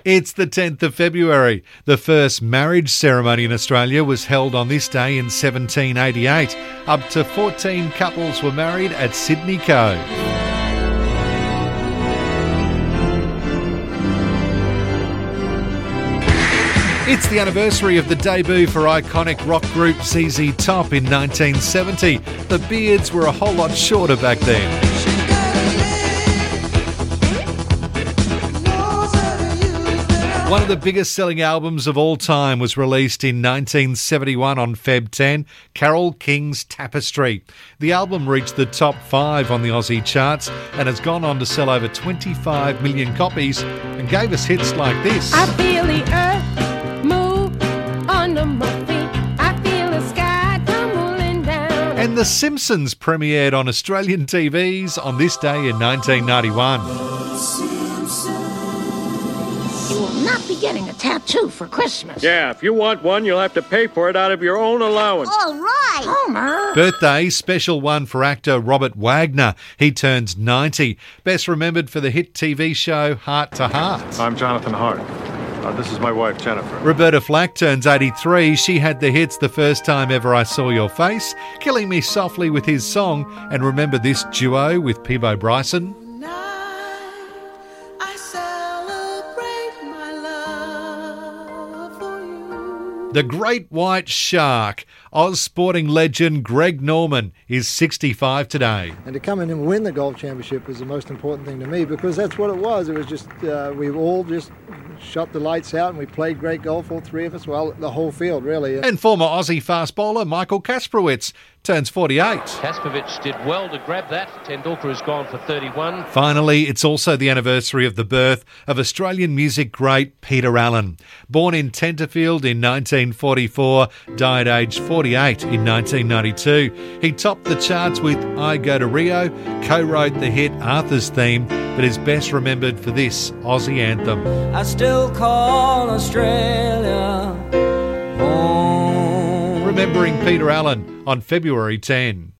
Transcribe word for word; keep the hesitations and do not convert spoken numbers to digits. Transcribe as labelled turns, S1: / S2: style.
S1: It's the tenth of February. The first marriage ceremony in Australia was held on this day in seventeen eighty-eight. Up to fourteen couples were married at Sydney Cove. It's the anniversary of the debut for iconic rock group Z Z Top in nineteen seventy. The beards were a whole lot shorter back then. One of the biggest selling albums of all time was released in nineteen seventy-one on February tenth, Carole King's Tapestry. The album reached the top five on the Aussie charts and has gone on to sell over twenty-five million copies and gave us hits like this.
S2: I feel the earth move under my feet. I feel the sky tumbling down.
S1: And The Simpsons premiered on Australian T Vs on this day in nineteen ninety-one.
S3: You will not be getting a tattoo for Christmas.
S4: Yeah, if you want one, you'll have to pay for it out of your own allowance.
S3: All right. Homer.
S1: Birthday, special one for actor Robert Wagner. He turns ninety. Best remembered for the hit T V show Heart to Heart.
S5: I'm Jonathan Hart. Uh, this is my wife, Jennifer.
S1: Roberta Flack turns eighty-three. She had the hits The First Time Ever I Saw Your Face, Killing Me Softly with his song, and remember this duo with Peabo Bryson. The Great White Shark. Oz sporting legend Greg Norman is sixty-five today.
S6: And to come in and win the golf championship was the most important thing to me, because that's what it was. It was just, uh, we all just shot the lights out and we played great golf, all three of us, well, the whole field really.
S1: And former Aussie fast bowler Michael Kasprowicz turns forty-eight.
S7: Kasprowicz did well to grab that. Tendulkar has gone for thirty-one.
S1: Finally, it's also the anniversary of the birth of Australian music great Peter Allen. Born in Tenterfield in nineteen forty-four, died aged forty-eight in nineteen ninety-two. He topped the charts with I Go to Rio, co-wrote the hit Arthur's Theme, but is best remembered for this Aussie anthem.
S8: I still call Australia home.
S1: Remembering Peter Allen on February tenth.